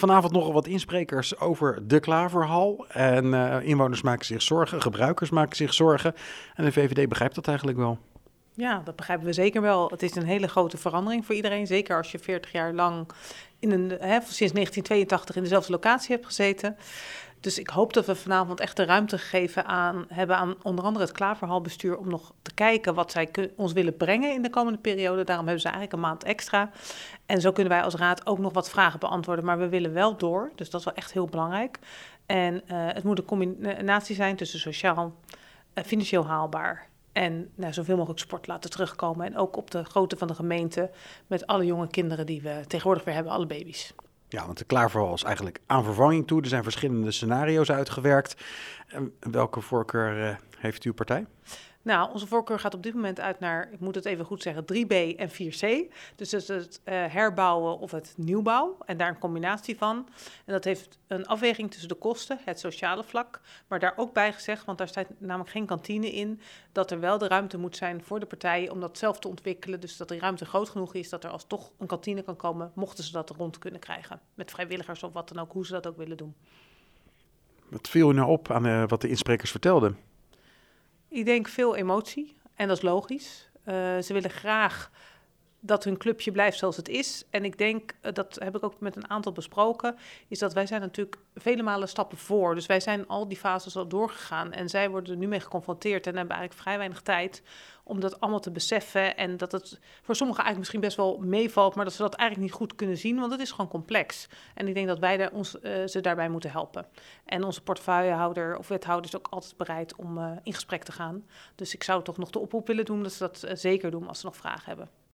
vanavond nogal wat insprekers over de Klaverhal. En inwoners maken zich zorgen, gebruikers maken zich zorgen. En de VVD begrijpt dat eigenlijk wel. Ja, dat begrijpen we zeker wel. Het is een hele grote verandering voor iedereen. Zeker als je 40 jaar lang sinds 1982 in dezelfde locatie hebt gezeten. Dus ik hoop dat we vanavond echt de ruimte gegeven hebben aan onder andere het Klaverhalbestuur om nog te kijken wat zij ons willen brengen in de komende periode. Daarom hebben ze eigenlijk een maand extra. En zo kunnen wij als raad ook nog wat vragen beantwoorden. Maar we willen wel door, dus dat is wel echt heel belangrijk. En het moet een combinatie zijn tussen sociaal en financieel haalbaar. En zoveel mogelijk sport laten terugkomen. En ook op de grootte van de gemeente met alle jonge kinderen die we tegenwoordig weer hebben, alle baby's. Ja, want de Klaverhal is eigenlijk aan vervanging toe. Er zijn verschillende scenario's uitgewerkt. Welke voorkeur heeft uw partij? Nou, onze voorkeur gaat op dit moment uit naar, ik moet het even goed zeggen, 3B en 4C. Dus dat is het herbouwen of het nieuwbouw en daar een combinatie van. En dat heeft een afweging tussen de kosten, het sociale vlak, maar daar ook bij gezegd, want daar staat namelijk geen kantine in, dat er wel de ruimte moet zijn voor de partijen om dat zelf te ontwikkelen. Dus dat die ruimte groot genoeg is dat er als toch een kantine kan komen, mochten ze dat rond kunnen krijgen. Met vrijwilligers of wat dan ook, hoe ze dat ook willen doen. Wat viel u nou op aan wat de insprekers vertelden? Ik denk veel emotie en dat is logisch. Ze willen graag dat hun clubje blijft zoals het is. En ik denk, dat heb ik ook met een aantal besproken, is dat wij zijn natuurlijk vele malen stappen voor. Dus wij zijn al die fases al doorgegaan en zij worden er nu mee geconfronteerd en hebben eigenlijk vrij weinig tijd om dat allemaal te beseffen. En dat het voor sommigen eigenlijk misschien best wel meevalt, maar dat ze dat eigenlijk niet goed kunnen zien, want het is gewoon complex. En ik denk dat wij ze daarbij moeten helpen. En onze portefeuillehouder of wethouder is ook altijd bereid om in gesprek te gaan. Dus ik zou toch nog de oproep willen doen dat ze dat zeker doen als ze nog vragen hebben.